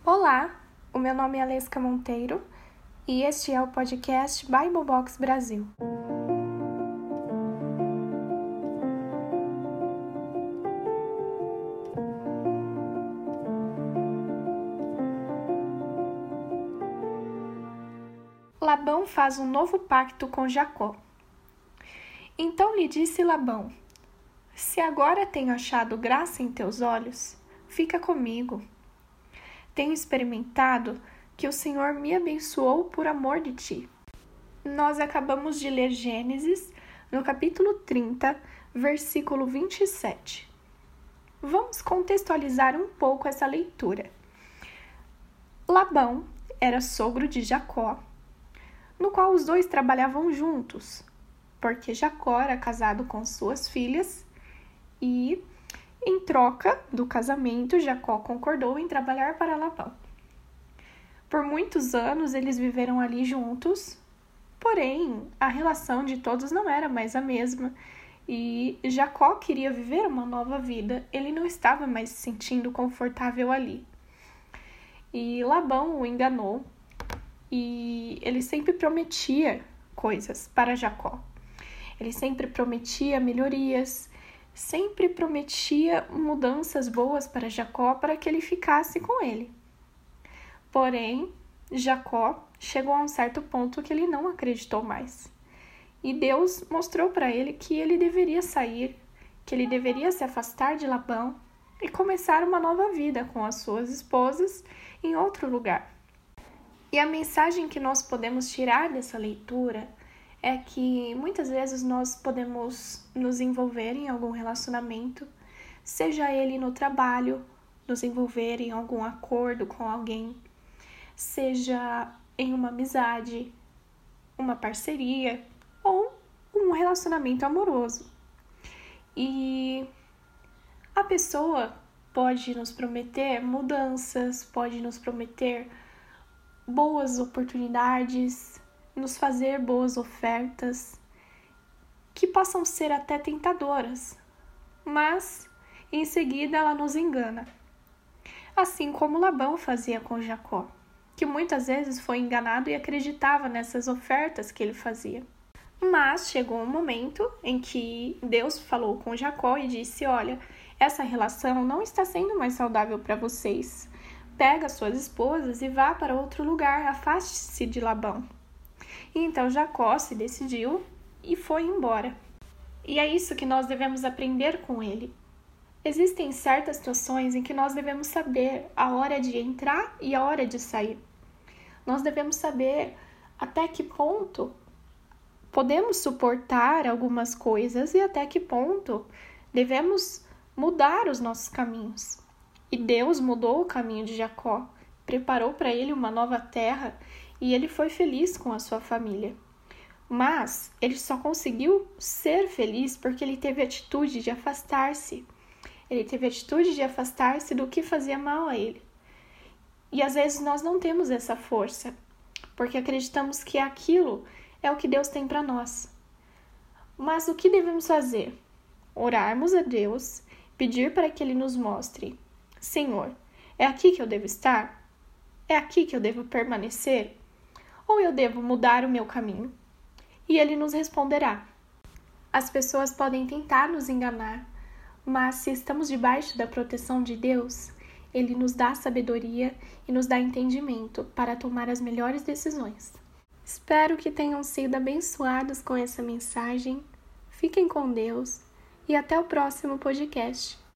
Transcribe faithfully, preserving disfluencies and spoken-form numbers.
Olá, o meu nome é Alesca Monteiro e este é o podcast Bible Box Brasil. Labão faz um novo pacto com Jacó. Então lhe disse Labão: Se agora tenho achado graça em teus olhos, fica comigo. Tenho experimentado que o Senhor me abençoou por amor de ti. Nós acabamos de ler Gênesis, no capítulo trinta, versículo vinte e sete. Vamos contextualizar um pouco essa leitura. Labão era sogro de Jacó, no qual os dois trabalhavam juntos, porque Jacó era casado com suas filhas e, em troca do casamento, Jacó concordou em trabalhar para Labão. Por muitos anos eles viveram ali juntos, porém a relação de todos não era mais a mesma e Jacó queria viver uma nova vida, ele não estava mais se sentindo confortável ali. E Labão o enganou e ele sempre prometia coisas para Jacó. Ele sempre prometia melhorias, sempre prometia mudanças boas para Jacó para que ele ficasse com ele. Porém, Jacó chegou a um certo ponto que ele não acreditou mais. E Deus mostrou para ele que ele deveria sair, que ele deveria se afastar de Labão e começar uma nova vida com as suas esposas em outro lugar. E a mensagem que nós podemos tirar dessa leitura é que muitas vezes nós podemos nos envolver em algum relacionamento, seja ele no trabalho, nos envolver em algum acordo com alguém, seja em uma amizade, uma parceria ou um relacionamento amoroso. E a pessoa pode nos prometer mudanças, pode nos prometer boas oportunidades, nos fazer boas ofertas que possam ser até tentadoras, mas em seguida ela nos engana. Assim como Labão fazia com Jacó, que muitas vezes foi enganado e acreditava nessas ofertas que ele fazia. Mas chegou um momento em que Deus falou com Jacó e disse: olha, essa relação não está sendo mais saudável para vocês. Pega suas esposas e vá para outro lugar, afaste-se de Labão. E então Jacó se decidiu e foi embora. E é isso que nós devemos aprender com ele. Existem certas situações em que nós devemos saber a hora de entrar e a hora de sair. Nós devemos saber até que ponto podemos suportar algumas coisas e até que ponto devemos mudar os nossos caminhos. E Deus mudou o caminho de Jacó, preparou para ele uma nova terra e ele foi feliz com a sua família. Mas ele só conseguiu ser feliz porque ele teve a atitude de afastar-se. Ele teve a atitude de afastar-se do que fazia mal a ele. E às vezes nós não temos essa força, porque acreditamos que aquilo é o que Deus tem para nós. Mas o que devemos fazer? Orarmos a Deus, pedir para que Ele nos mostre: Senhor, é aqui que eu devo estar? É aqui que eu devo permanecer? Ou eu devo mudar o meu caminho? E Ele nos responderá. As pessoas podem tentar nos enganar, mas se estamos debaixo da proteção de Deus, Ele nos dá sabedoria e nos dá entendimento para tomar as melhores decisões. Espero que tenham sido abençoados com essa mensagem. Fiquem com Deus e até o próximo podcast.